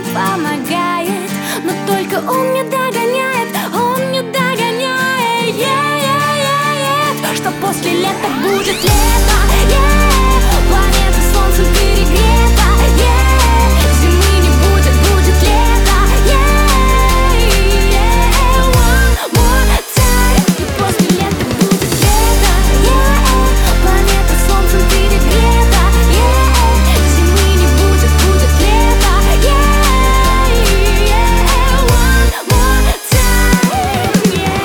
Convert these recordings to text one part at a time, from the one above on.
помогает, но только он не догоняет, он не догоняет. Что после лета будет лето, планета солнцем перегрета, зимы не будет, будет лето. One more time. И после лета будет лето, планета солнцем перегрета, зимы не будет, будет лето. One more time,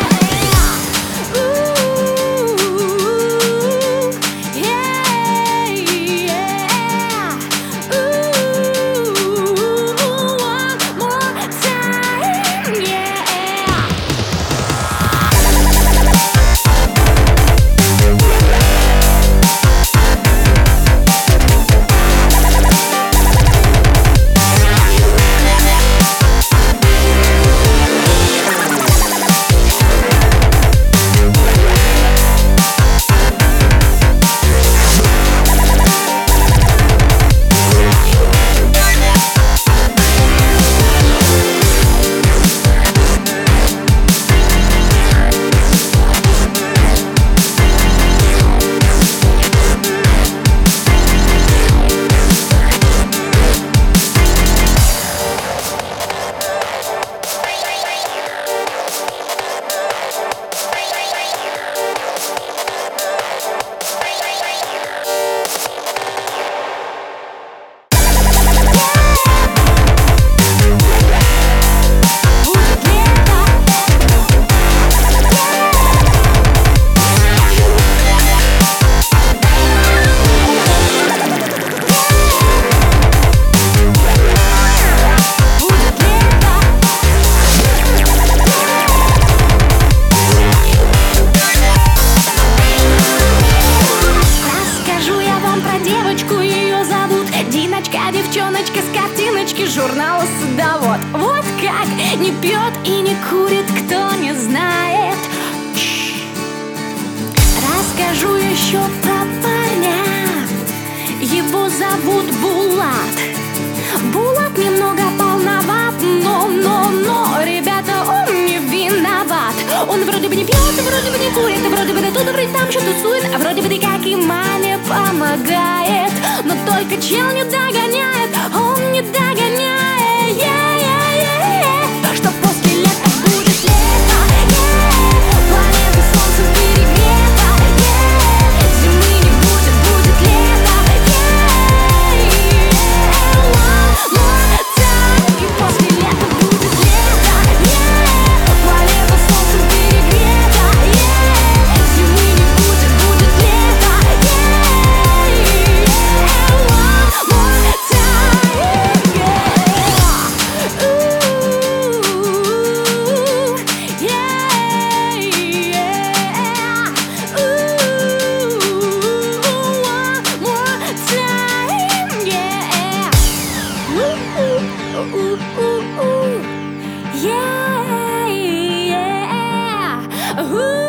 девчоночка с картиночки журнала «Садовод». Вот как не пьет и не курит, кто не знает. Расскажу еще про парня. Его зовут Булат. Булат немного полноват, но, ребята, он не виноват. Он вроде бы не пьет, вроде бы не курит, вроде бы тут, вроде там что тусует, а вроде бы как и маме помогает. Но только чел не догоняет, он не догоняет. Что после лета будет лето, планета солнцем перегрета, зимы не будет, будет лето. One time. И после лета будет лето, планета солнцем перегрета, зимы не будет, будет лето. One more time, yeah.